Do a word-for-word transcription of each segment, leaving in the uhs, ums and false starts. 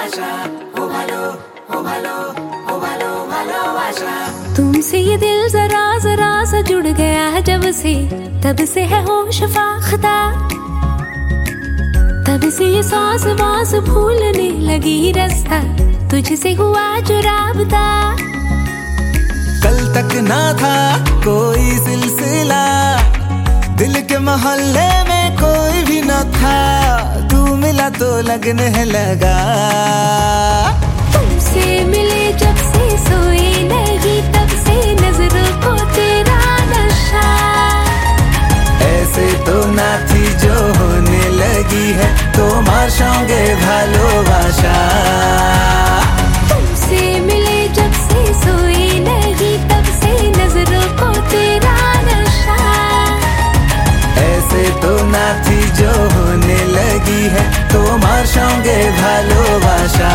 ভালোবাসা ও ভালো ও ভালো ও ভালো ভালোবাসা। तुमसे ये दिल जरा जरा सा जुड़ गया है जब से, तब से है होश फाख्ता, तब से ये सांस वास भूलने लगी रास्ता, तुझसे हुआ जो राबता। कल तक ना था कोई सिलसिला, दिल के मोहल्ले में कोई भी न था, तू मिला तो लगने लगा। तुमसे मिले जब से सोए नहीं, तब से नजरों को तेरा नशा। ऐसे तो ना थी जो होने लगी है, তোমার সঙ্গে ভালোবাসা। तुमसे मिले जब से सोए नहीं, तब से नजरों को तेरा नशा। ऐसे तो ना थी जो होने लगी है, তোমার সঙ্গে ভালোবাসা।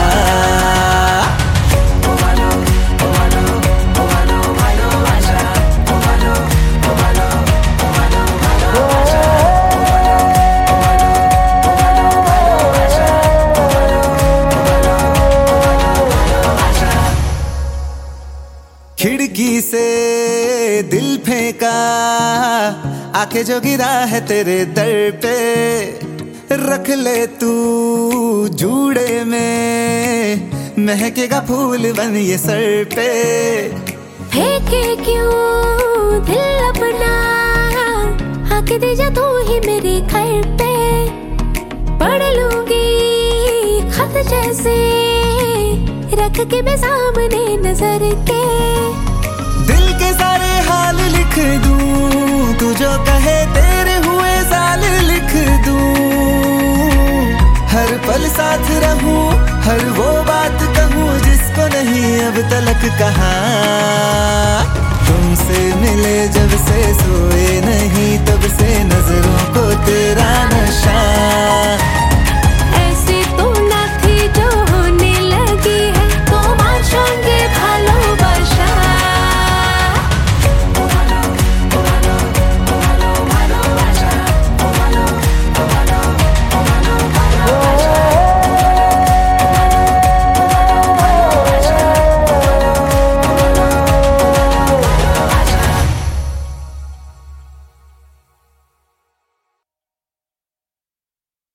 खिड़की से दिल फेंका, आके जो गिरा है तेरे दर पे, रख ले तू जूड़े में, महकेगा फूल बन ये सर पे। फेंके क्यों दिल अपना, आके दे जा तू ही मेरे घर पे, पढ़ लूंगी खत जैसे, रख के मैं सामने नजर के। दिल के सारे हाल लिख दूं, तू जो कहे तेरे हुए साल लिख दूं, हर पल साथ रहूं, हर वो बात कहूं जिसको नहीं अब तलक कहा। तुमसे मिले जब से सोए नहीं, तब से नजरों को तेरा नशा।